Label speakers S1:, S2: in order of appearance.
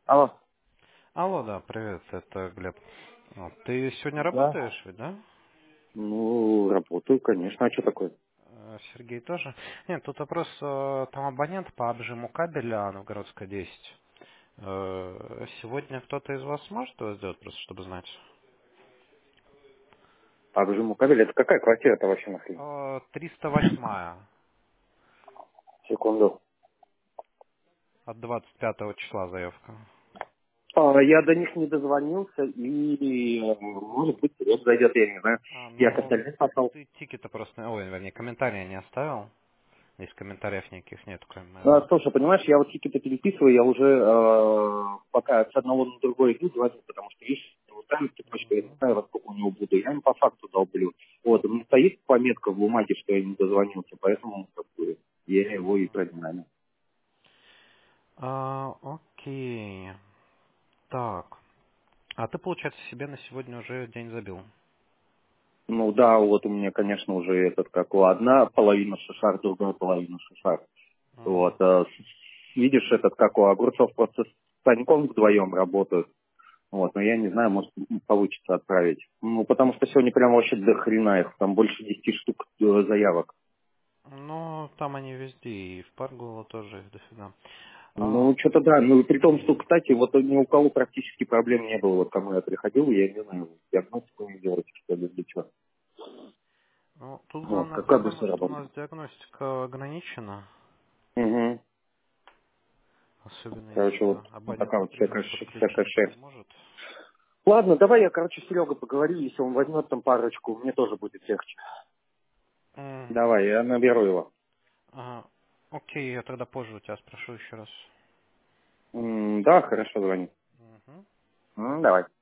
S1: Алло.
S2: Алло, да, привет, это Глеб. Ты сегодня
S1: Да.
S2: работаешь ведь, да?
S1: Ну, работаю, конечно. А что такое?
S2: Сергей тоже? Нет, тут вопрос, там абонент по обжиму кабеля Новгородская 10. Сегодня кто-то из вас сможет его сделать, просто чтобы знать?
S1: А обжиму кабель, это какая квартира-то вообще нахрен?
S2: 308
S1: Секунду.
S2: от 25 числа заявка.
S1: Я до них не дозвонился, и, может быть, вот зайдет, я не знаю. Я к
S2: Ну,
S1: остальным послал.
S2: ты тикета просто, ой, вернее, комментария не оставил. Здесь комментариев никаких нет, кроме моего.
S1: Слушай, понимаешь, я вот тикеты переписываю, я уже пока с одного на другой иду звоню, потому что есть вот там цепочка, я не
S2: Мгм.
S1: знаю, во сколько у него буду, я им по факту долблю. Вот, у меня стоит пометка в бумаге, что я не дозвонился, поэтому как бы, я его и продинамил.
S2: Окей. Так. А ты, получается, себе на сегодня уже день забил?
S1: Ну да, вот у меня, конечно, уже этот, как у одна половина шишар, другая половина шишар.
S2: Мгм.
S1: Вот, видишь, этот, как у огурцов, просто с Саньком вдвоем работают. Вот, но я не знаю, может, получится отправить. Ну, потому что сегодня прям вообще до хрена их, там больше 10 штук заявок.
S2: Ну, там они везде, и в Паргуло тоже их дофига.
S1: Ну, что-то да, ну, при том, что, кстати, вот ни у кого практически проблем не было, вот кому я приходил, я не знаю, диагностику не делать, что ли, для чего.
S2: Ну, тут
S1: Вот,
S2: главная
S1: какая
S2: проблема,
S1: быстрая
S2: что у
S1: работа.
S2: нас диагностика ограничена,
S1: Угу.
S2: особенно
S1: Короче,
S2: если
S1: вот
S2: абонент,
S1: такая вот
S2: например,
S1: всякая
S2: подключиться не
S1: шерсть.
S2: может.
S1: Ладно, давай я, короче, с Серегой поговорю, если он возьмет там парочку, мне тоже будет легче.
S2: М,
S1: Давай, я наберу его.
S2: ага. Окей, я тогда позже у тебя спрошу еще раз.
S1: Да, хорошо, звони.
S2: Мгм.
S1: Давай.